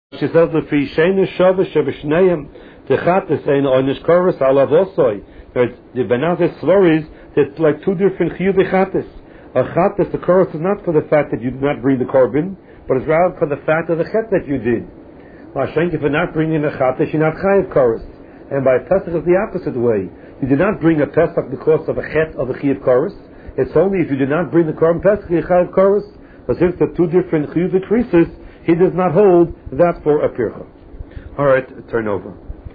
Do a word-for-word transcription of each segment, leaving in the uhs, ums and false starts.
She says the Fishenu Shavush Shabashneim the Chatas and Oynish Korus Alavosoi. The Benazes Sloris, it's like two different Chiyuv Chatas. A Chatas, the Korus is not for the fact that you did not bring the Korban, but it's rather for the fact of the Chet that you did. Mashenk, if you're not bringing a Chatas, you're not Chayiv Korus. And by Pesach it's the opposite way. You did not bring a Pesach because of a Chet of a Chiyuv Korus. It's only if you did not bring the Korban Pesach, you're Chayiv Korus. But since the two different Chiyuv creases, he does not hold that for a pircha. All right, turn over.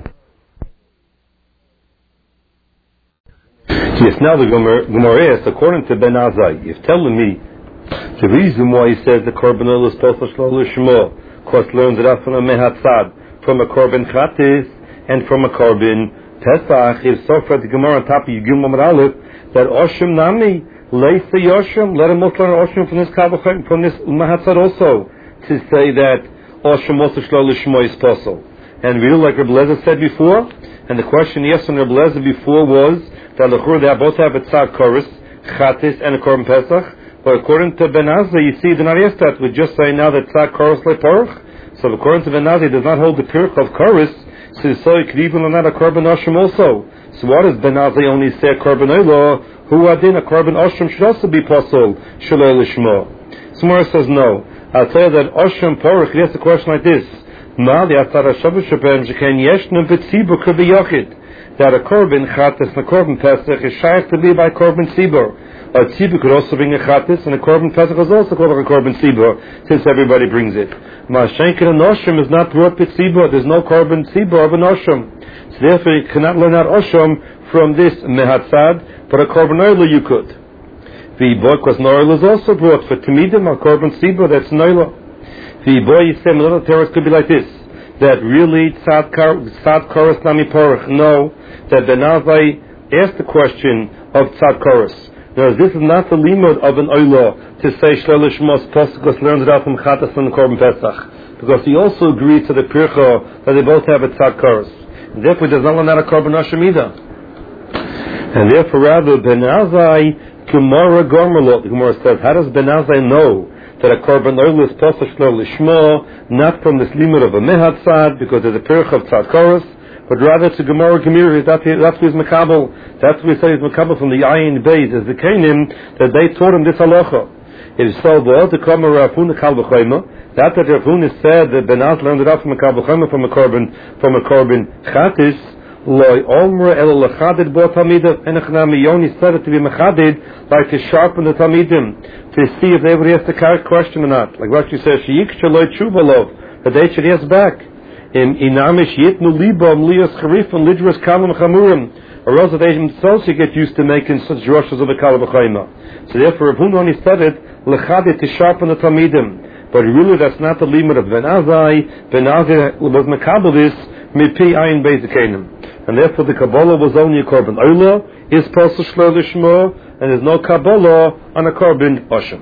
Yes, now the Gemara asks, according to Ben Azai, you're telling me the reason why he says the korban oil is posel shlo lishmo, because learns it out from a mehatzad, from a korban chatis, and from a korban pesach. Is so for the Gemara on top of Yigim Amar Aleph that oshim nami leisa yoshim, let him also learn oshim from this kavachim, from this mehatzad also, to say that oshim also shlo lishmo is posel. And really, like Rebbe Lezer said before, and the question yes on Rebbe Lezer before was that the they both have a tzad chorus, chatis, and a korban pesach. But according to Ben Azai, you see, they're not asked that. We just say now that tzad chorus leporach. So according to Ben Azai, does not hold the pirch of chorus. So so it could even learn that a korban oshim also. So what does Ben Azai only say a korban oilo? Who adin a korban oshim should also be posel shaloi lishmo. Somewhere says no. I'll tell you that oshim porach. He asks a question like this. Now the atzad hashavush sheben sheken yeshnem v'tzibur could be yochid. That a korban chatas and a korban pesach is shaykh to be by korban tzibur. A tzibur could also bring a chatas, and a korban pesach is also called a korban tzibur, since everybody brings it. Ma'ashenkin and oshim is not brought with tzibur. There's no korban tzibur of an oshim. So therefore you cannot learn out oshim from this mehatzad, but a korban oila you could. The boy, because noila is also brought for timidim, a korban tzibur, that's noila. The boy, you say, another terrorist could be like this. That really tzad chorus nami porach. No, that Ben Azai asked the question of tzad chorus. Now, this is not the limud of an oila to say shlo lishmos posuk, because learns it out from chatas and korban pesach, because he also agreed to the pircha that they both have a tzad chorus, and therefore he does not learn out a korban oshim either. And therefore, rather Ben Azai Gemara Gormalot, the Gemara says, how does Ben Azai know that a korban oil is posel shlo lishmo, not from this limud of a mehatzad, because there's a pirch of tzad chorus, but rather to Gemara Gemiri. That's that's his makabel. That's what we say is makabel from the Ayin Beis as the Kainim, that they taught him this halacha. It is so well to come a Rafun Kal B'Chayma. That that Rafun is said that Ben Az learned it out from a Kal B'Chayma, from a korban from a korban chatis. Loi Omra El Lachadid Bo Talmidim. Enochnami Yoni said it to be mechadid, like to sharpen the Talmidim, to see if they ever ask the correct question or not. Like what she says, Sheyik Shaloi Tshuvalov, that they should ask back. In Inamish Yitnu Libam Lias Charif and Lidras Kalam Chamurim, or else they themselves get used to making such drushes of a Kal B'Chayma. So therefore, Rav Huna only said it Lachadid to sharpen the Talmidim. But really, that's not the limit of Ben Azai. Ben Azai was Makabel this Mipi Ayin Beis Kainim. And therefore the Kabbalah was only a korban oila, is posel shlo lishmo, and there's no Kabbalah on a korban oshim.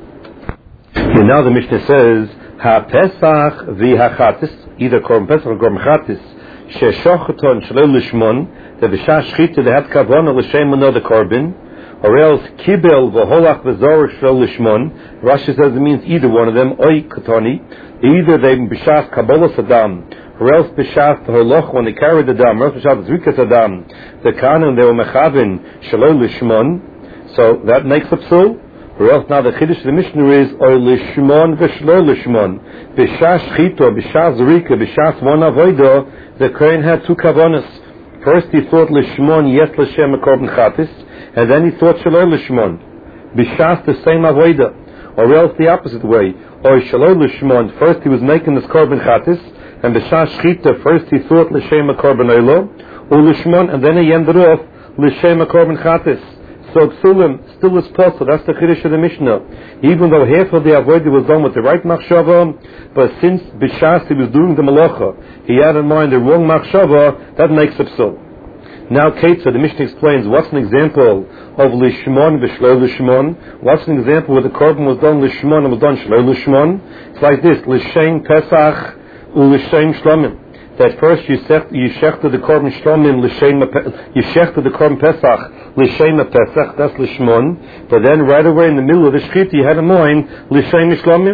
And now the Mishnah says, Ha Pesach vi ha chatis, either korban Pesach or korban chatis, she shochaton shlo lishmon, the v'shah shchita they had kavana l'shem another korban, or else kibel v'holach v'zorach shlo lishmon. Rashi says it means either one of them, oy katoni, either they b'shas Kabbalah sadam, or else b'shas holoch when they carried the dam, or else b'shas zrikas adam, the kanan they were mechavin shelo lishmon, so that makes a psul. Or else now the chiddush of the Mishnah is oy lishmon v'shlo lishmon, b'shas chito, b'shas zrika, b'shas one avodah. The kohen had two kavanas. First he thought lishmon yes l'shem a korban chatis, and then he thought shelo lishmon, b'shas the same avodah. Or else the opposite way, oy shelo lishmon. First he was making this korban chatis, and b'shas shchita, first he thought l'shem a korban oilo, or lishmon, and then he ended off l'shem a korban chatis. So psulim still is possible. That's the chiddush of the Mishnah. Even though half of the avodah was done with the right machshava, but since b'shas he was doing the malacha, he had in mind the wrong machshava, that makes a psul. Now, Kate, so the Mishnah explains what's an example of lishmon v'shlo lishmon. What's an example where the korban was done lishmon and was done shlo lishmon? It's like this: l'shem pesach u'lishem shlomim. That first you shechted the korban shlomim l'shem, you shechted the korban pesach l'shem pesach. That's lishmon. But then right away in the middle of the shchita you had in mind l'shem shlomim.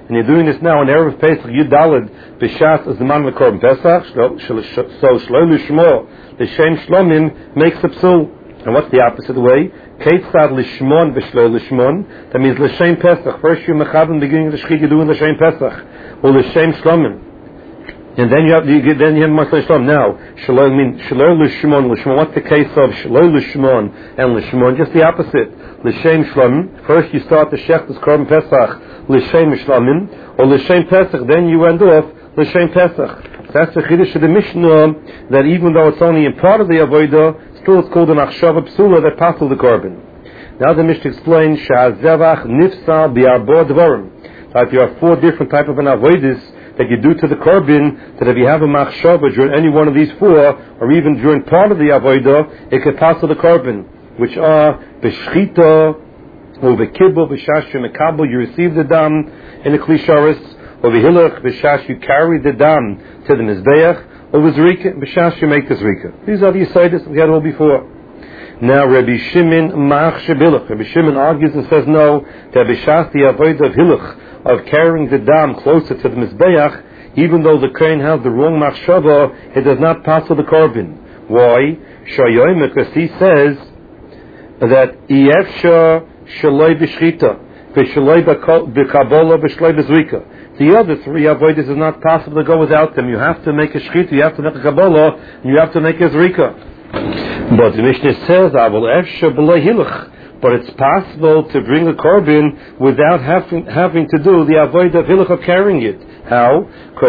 and you're doing this now in Erev Pesach, Yudalid, B'Shas Zman L'Korban Pesach, so Shlo Lishmo, L'Shem Shlomim, makes a psul. And what's the opposite way? Keitzad Lishmon B'Shlo Lishmon, that means L'Shem Pesach. First you Mechab in the beginning of the Shechit, you do in L'Shem Pesach, or L'Shem Shlomim. And then you have, you get, then you have Masay Shalom. Now, Shalom mean Shalom Lishmon, Lishmon. What's the case of Shalom Lishmon and Lishmon? Just the opposite. L'Shem Shalom. First you start the Shechtas Korban Pesach, L'Shem Shalomim, or L'Shem Pesach. Then you end off L'Shem Pesach. That's the Chiddush of the Mishnah, that even though it's only in part of the Avodah, still it's called an Achshava Psula that passes the Korban. Now the Mishnah explains Sha'azevach Nifsal Bi'arbo Dvarim. That you have four different types of an Avodah that you do to the Korban, that if you have a machshava during any one of these four, or even during part of the avodah, it could pass to the Korban, which are b'shchita, or b'kibbo, b'shash mekabel, you receive the dam in the klisharis, or b'hilach, b'shash, you carry the dam to the mizbeach, or b'zrika, b'shash, you make the zrika. These are the yisaidis we had all before. Now Rabbi Shimon mach shebilach. Rabbi Shimon argues and says no, that b'shas the avodah of hilach, of carrying the dam closer to the mizbeach, even though the kohen has the wrong machshava, it does not pass to the korban. Why? Shayoim, because he says that iefsha shaloi b'shchita, v'shaloi b'kabola, v'shaloi b'zrika. The other three avodas is not possible to go without them. You have to make a shchita, you have to make a kabola, and you have to make a zrika. But the Mishnah says, "Avol efsha b'lo hilach." But it's possible to bring a korban without having having to do the avodah of hilach of carrying it. How?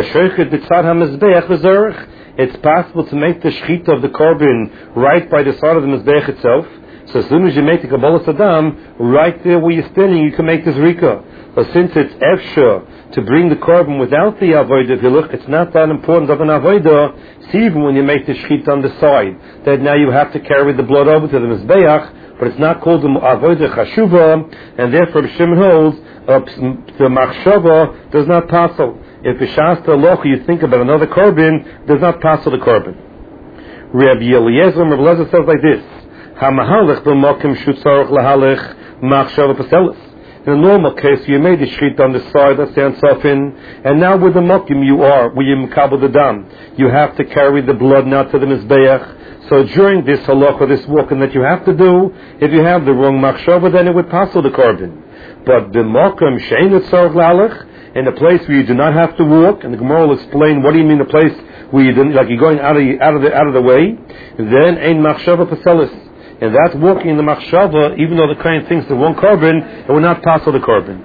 It's possible to make the shechita of the korban right by the side of the mizbeach itself. So as soon as you make the kabbalah sadam, right there where you're standing, you can make the zrika. But since it's efsha to bring the korban without the avodah of hilach, it's not that important of an avodah. See, even when you make the shechita on the side, that now you have to carry the blood over to the mizbeach. But it's not called the avodah chashuva, and therefore Shimon holds uh, the machshava does not passel. If b'shas halacha you think about another korban, does not passel the korban. Rabbi Eliezer, Rabbi Eliezer says like this: Hamahalech b'makim shutzarach lahalech machshava paselis. In a normal case, you made the shechita on the side, let's say on Sofin, and now with the makim you are, where you mekabel the dam, you have to carry the blood now to the mizbeach. So during this halacha, this walking that you have to do, if you have the wrong machshava, then it would pass the korban. But the makom shein tzarich lalech, in a place where you do not have to walk, and the Gemara will explain what do you mean a place where you do, like you're going out of out of the out of the way, then ein machshava paselis, and that's walking in the machshava, even though the kohen thinks the wrong korban, it will not pass the korban.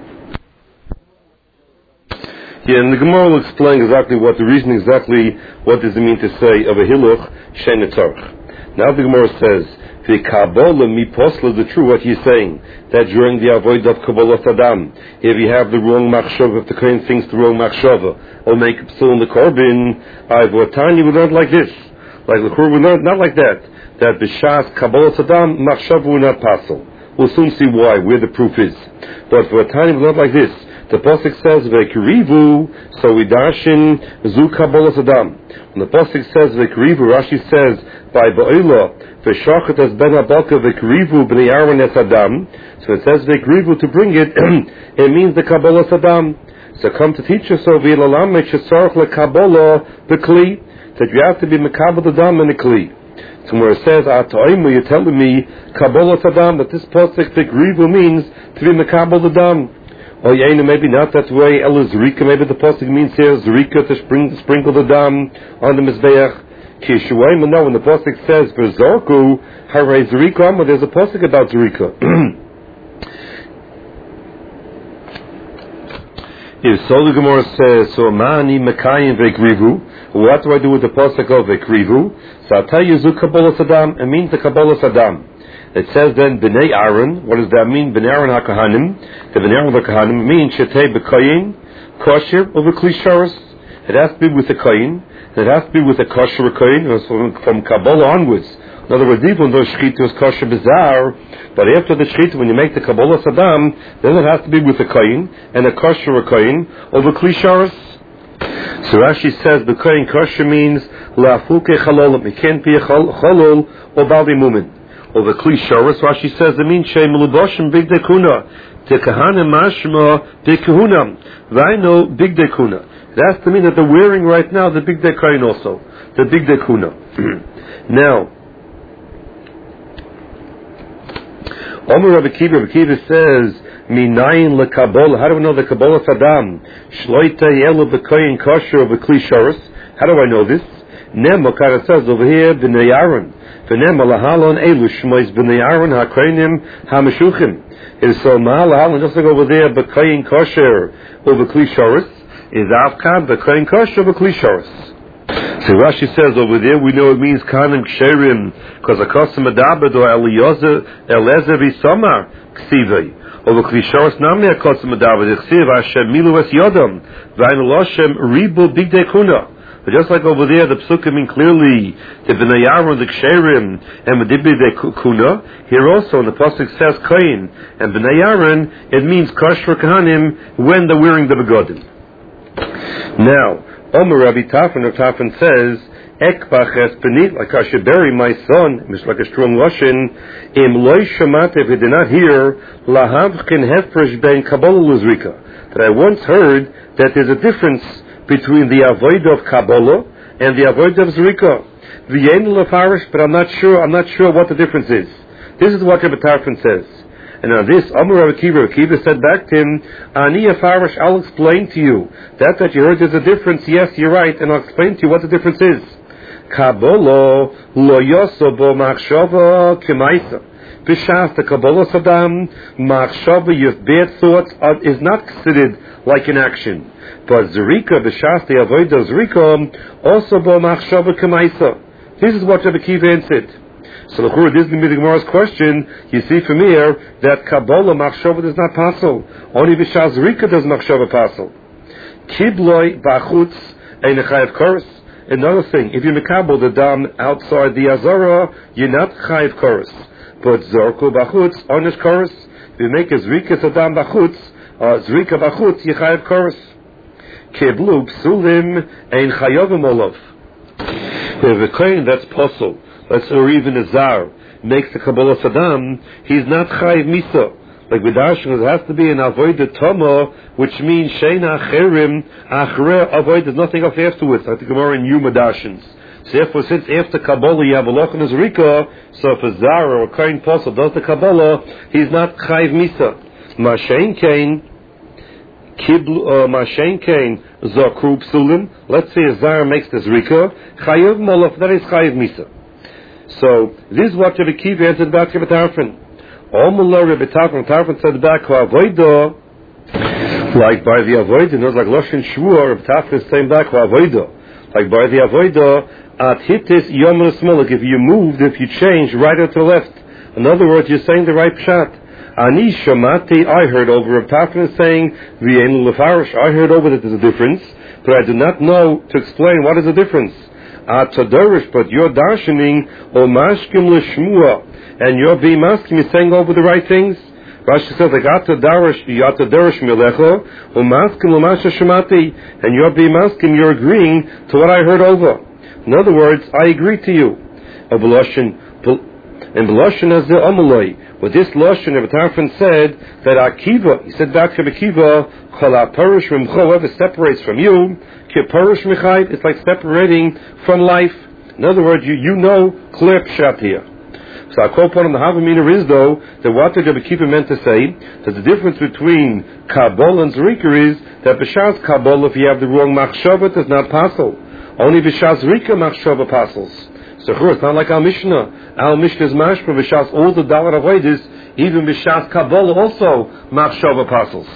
Yeah, and the Gemara will explain exactly what the reason exactly what does it mean to say of a hiluch shein tzarich. Now the Gemara says, the Kabbalah mi posla, the true what he's saying, that during the avoid of Kabbalah Sadam, if you have the wrong machshava, if the kohen thinks the wrong machshava, or make psul in the korban, I've watani we learned like this, like the Korban we learned not like that, that the Shas Kabbalah Sadam machshava will not passel. We'll soon see why, where the proof is. But for watani we learned like this. The Pasuk says Vekrivu, so we darshin zu Kabbalah Sadam. When the Pasuk says Vekrivu, Rashi says by Ba'ila Veshachet as Ben Abaka Vekrivu b'nei Aaron es Adam. So it says Vekrivu to bring it. It means the Kabbalah Sadam. So come to teach us so v'ilalamech shetzarich lekabbalah b'kli, that you have to be mekabel the dam in the kli. So where it says Ataimu, you're telling me Kabbalah Sadam, that this Pasuk Vekrivu means to be mekabel the dam. Oh, yeah, maybe not that way. Ela Zrika, maybe the pasuk means here Zrika to spring, sprinkle the dam on the mizbeach. Kishuayim, no, when the pasuk says Berzorku, Haray Zrika, there's a pasuk about Zrika. If so, the Gemara says, so mani mekayim vekrivu. What do I do with the pasuk of vekrivu? So I'll tell you, Zu Kabbalah Sadam. It means the Kabbalah Sadam. It says then Bnei Aaron. What does that mean? Bnei Aaron HaKahanim. The Bnei Aaron HaKahanim means Shetei B'Kayin, Kosher, or B'Klisharis. It has to be with the Kayin. It has to be with a Kosher Kayin, from, from Kabbalah onwards. In other words, even though Shechita is Kosher Bizarre, but after the Shechita, when you make the Kabbalah Sadam, then it has to be with a Kayin, and a Kosher Kayin, or B'Klisharis. So Rashi says the Kayin Kosher means La'afuke Chalolim. It can't be a Chalol or Baldi Mumin. Or the Kli Shoros, Rashi says, it means Shem Luboshim Big Dekuna. Te Kahanim Mashma Big Kahunam. Vaino Big Dekuna. It has to mean that they're wearing right now the Big Dekain also. The Big Dekuna. Now, Omer Rabbi Kiva, Rabbi Kiva says, Minayin lekabol. How do we know the Kabbalah Saddam? Shloita yelu b'koyin kosher of Kli Shoros. How do I know this? Nemo, it says over here, b'nei Aaron. V'nemo lahalon elu shmois b'nei Aaron ha'koinim ha'meshuchim. It is so mahalon, just like over there, b'koyin kosher of Kli Shoros, is avkan b'koyin kosher of Kli Shoros. So Rashi says over there, we know it means kanim ksherim, because a kosim adabed or Eliezer Eliezer v'samar ksivei. Over Kli Shoros namne a kosim adabed ksiv Hashem milu es yodam v'aynu loshem ribu bigdei kuna. But just like over there, the psukim mean clearly the b'nei Aaron the ksherim and the bigdei kuna. Here also, in the pasuk says koyin and b'nei Aaron, it means kosher kahanim when they're wearing the begodim. Now, Omer Rabbi Tafan, Rabbi Tafan says, Ekbach es benit, like I should bury my son, it's like a strong Russian, im loy shamat, if he did not hear, lahavkin hefresh ben Kabbalah luzrika, that I once heard that there's a difference between the avoid of Kabbalah and the avoid of Zrika. V'yen lefarish, but I'm not sure, I'm not sure what the difference is. This is what Rabbi Tafan says. And on this, Amar Rabbi Kiva, Rabbi Kiva said back to him, Ani Afarish, I'll explain to you. That that you heard there's a difference, yes, you're right, and I'll explain to you what the difference is. Kabbalah lo yosobo machshava kemaisa. B'shas the Kabbalah Saddam, machshava, your bad thoughts, are, is not considered like an action. But Zerika, b'shas the avodah Zerika, also bo machshava kemaisa. This is what Rabbi Kiva answered. So the Chur, this is the Gemara's question. You see from here that Kabbalah machshava does not passel. Only B'shas Zerika does machshava passel. Kibloi bachutz ein chayav koros. Another thing, if you mekabel the dam outside the azara, you're not chayav koros. But zorko bachutz onish koros. If you make a zrika sadam bachutz, or zrika bachutz, you chayav koros. Kiblu psulim ein chayavim olav. If a kohen that's possible, let's or even a zar makes the Kabbalah Saddam, he's not chayiv misa. Like with Darshan, it has to be an avodah tama, which means sheina acherim achre avoid. There's nothing else afterwards. Like the Gemara in Yuma Darshans. So therefore, since after Kabbalah you have a loch and a zrika, so if a zar or a kohen posel does the Kabbalah, he's not chayiv misa. Mashen kain kiblu mashen kain zakru psulim. Let's say a zar makes the zrika chayiv molof. That is chayiv misa. So this is what Rabbi Kiva answered back to Rabbi Tarfon. Omullah Rabbi Tarfon, Tarfon said back, avoida, like by the avoida, knows like Loshin Shvuah, Rabbi Tarfon is saying back, avoida, like by the avoida, at hitis yom l'smolik, if you moved, if you changed right or to the left. In other words, you're saying the right pshat. Ani shamati, I heard over, Rabbi Tarfon is saying, v'yein l'farish, I heard over that there's a difference, but I do not know to explain what is the difference. Atadarish, but you're darshaning o mashkim l'shmua, and you're being maskim, you're saying over the right things. Rashi says like atadarish, atadarish milecha o maskim l'masha shemati, and you're being maskim, you're agreeing to what I heard over. In other words, I agree to you. A beloshin, and beloshin as the amaloi. With this loshin, Rabbi Tarfon said that Akiva, he said back to Akiva, chol ha'parish from whoever separates from you. It's like separating from life. In other words, you, you know clear pshat here. So I quote upon the Havamina is though that what the Rabbi Kiva meant to say that the difference between Kabbalah and Zrika is that b'shas Kabbalah, if you have the wrong machshava, it does not passel. Only b'shas Zrika machshava passels. So it's not like our Mishnah. Our Mishnah is mashma b'shas all the dalar avodas, even b'shas Kabbalah also machshava passels.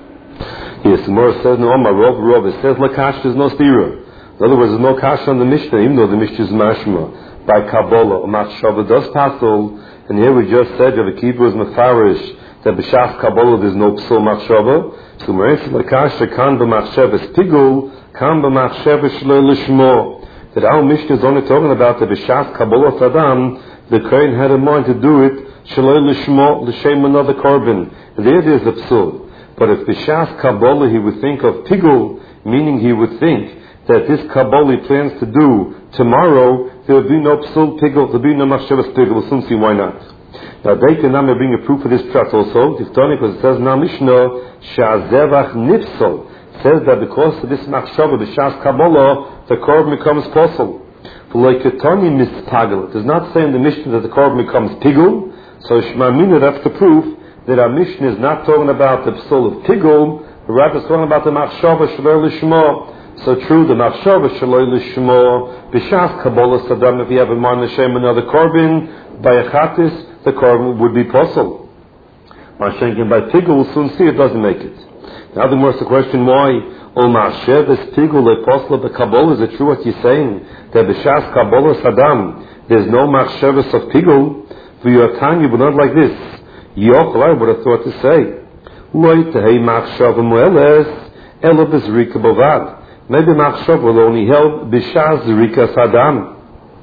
Yes, the Gemara says, no, my Rav, Rav, it says, Lakash, there's no stira. In other words, there's no kash on the Mishnah, even though the Mishnah is mashma. By Kabbalah, or Machshava does passel, and here we just said, Rabbi Kiva is mefarish, that b'shas Kabbalah there's no psul Machshava. So, Gemara says, Lakash, kan b'machshava spigul, kan b'machshava shlo lishmo. That our Mishnah is only talking about the b'shas Kabbalah Saddam, the Kohen had in mind to do it, shlo lishmo, l'shem another korban. And there there's the psul. But if b'shas Kabbalah he would think of pigul, meaning he would think that this Kabbalah plans to do tomorrow, there will be no psul pigel, there will be no machshavas pigel. We'll soon see why not. Now, they can now bring a proof for this prat also. Tiftoni, because it says in our Mishnah, Sha'azevach nifsol. It says that because of this machshavah, the Shas Kabbalah, the korban becomes possible. Like a Tani mispagel. It does not say in the Mishnah that the korban becomes pigel. So Shema Mina, that's the proof that our Mishnah is not talking about the psul of pigel, but rather it's talking about the machshavah shaloi lishmo. So true, the machshavah shaloi lishmo, b'shas Kabbalah sadam, if you have in mind Hashem another korban, by a chatis, the korban would be possible. Mashenkin by pigul, we'll soon see it doesn't make it. Now the more the question why, O Ma'ashev is pigul le posla b'Kabbalah, is it true what you're saying? That b'shas Kabbalah sadam, there's no machshavas of pigul, v'yotanya, but not like this. Yochel, I would have thought to say, Loi tehei machshavah mu'eles, ela b'zrika bovad. Maybe machshavah will only help b'shas zrika sadam.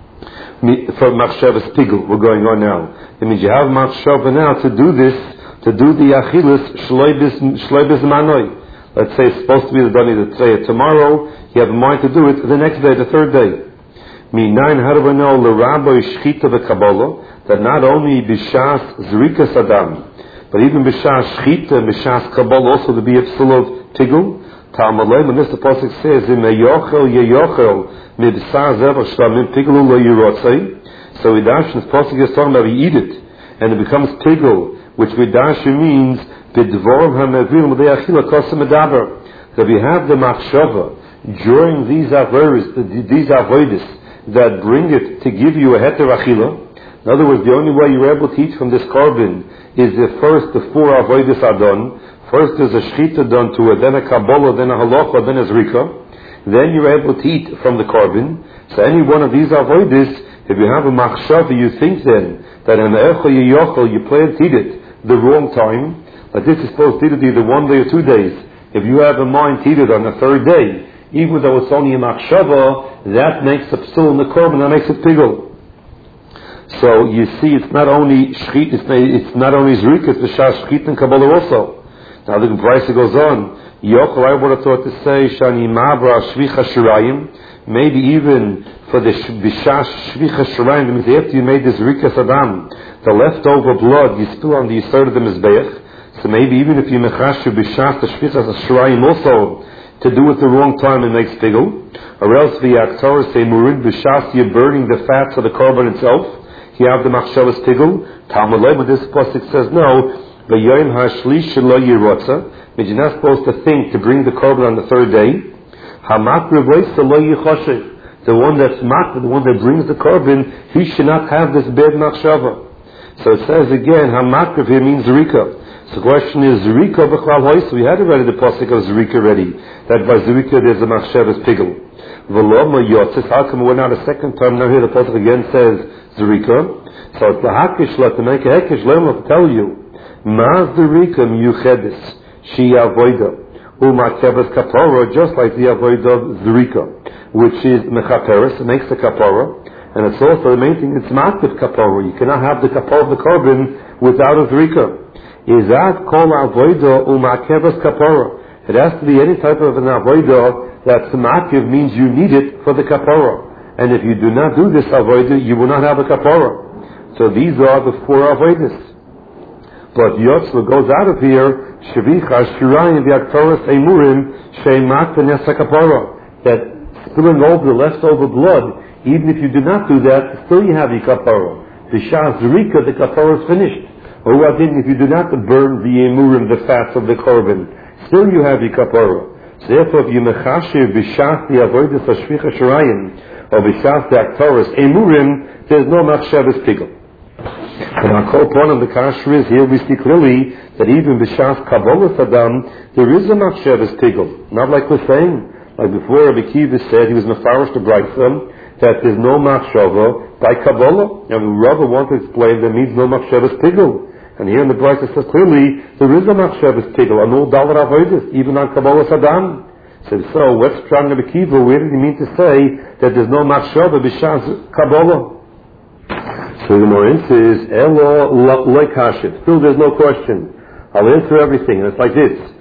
For machshavas pigul, we're going on now. It means you have machshava now to do this, to do the achilas shloibis manoi. Let's say it's supposed to be the dani the tzayah tomorrow. You have a mind to do it the next day, the third day. Minayin, how do we know l'rabbi shchita v'kabbalah that not only b'shas zrika sadam, but even b'shas shchita, b'shas kabbalah also to be a psul of pigul. Talmud when this the pasuk says in meyochel yeyochel mibsar zevach shlamim pigul lo yirotzei. So Vidash in this pasuk is talking about we eat it, and it becomes pigul, which Vidash means b'dvorim hamevim l'de'achila kosem medaber. That we have the machshava during these avodas, these avodas that bring it to give you a heter achila. In other words, the only way you're able to eat from this korban is if first the four avodas are done. First there's a shchita done to it, then a kabbalah, then a halacha, then a zrika. Then you're able to eat from the korban. So any one of these avodas, if you have a machshava, you think then that an echol yeyochel, you plan to eat it the wrong time, but this is supposed to eat it either one day or two days. If you have a mind to eat it on the third day, even though it's only a machshava, that makes a psul in the korban, that makes it pigul. So you see, it's not only shchit, it's, it's not only zrika, it's the shas shchit and kabbalah also. Now the price goes on. Yochel, I would have thought to say shani mabra shvicha shirayim, maybe even for the bishash shvicha shirayim, means after you made this zrika sadam, the leftover blood you spill on the yisod of the mizbeach. So maybe even if you mechashu bishash the shvicha shirayim also to do it the wrong time and makes pigul, or else the aktor say murid b'shas you're burning the fats of the korban itself. You have the machshavas pigul. Talmud Lei, but this pasuk says no. The yom hashlish shelo yirotza, means you're not supposed to think to bring the korban on the third day. Hamakriv lo yichoshev, the one that's makriv, the one that brings the korban, he should not have this bad machshava. So it says again, hamakriv here means zrika. So the question is zrika b'chlal hois. We had already the pasuk of zrika already. That by zrika there's a machshavas pigul. V'loma yotzis. How come we're not a second time now here? The pasuk again says zrika. So it's lahakish la to make a hekish. Let me tell you. Maz zrika miyuchedes she avoida umakevas kapora, just like the avoida of zrika, which is mechaperes, it makes the kapora, and it's also the main thing. It's mativ kapora. You cannot have the kapora of the korban without a zrika. Is that called avoida umakevas kapora? It has to be any type of an avoida that mativ means you need it for the kapora, and if you do not do this avoida, you will not have a kapora. So these are the four avodas. But Yotzla goes out of here, Shavicha, Shirayim, the Aktoras, Emurim, Sheimak, Vanessa Kapara, that spilling over the leftover blood, even if you do not do that, still you have the Kapara. The Shah Zrika, the Kapara is finished. Or what if you do not burn the Emurim, the fats of the korban, still you have the Kapara. So therefore, if you mechashiv b'shas the avodas Shavicha Shirayim, or b'shas the Aktoras, Emurim, there's no machshavas pigul. And our core point of the kasher is here we see clearly that even b'shas kabbalah sadam there is a machshavas pigul. Not like we're saying, like before Rabbi Kiva said he was mefarish to brayta that there's no machshava by kabbalah. And Rabbi wanted to explain that means no machshavas pigul. And here in the brayta says clearly there is a machshavas pigul on all dalar avodas, even on kabbalah sadam. So, so what's trying Rabbi Kiva? Where did he mean to say that there's no machshava b'shas kabbalah? So the more answer is, Elo lo kashet. Still there's no question. I'll answer everything. And it's like this.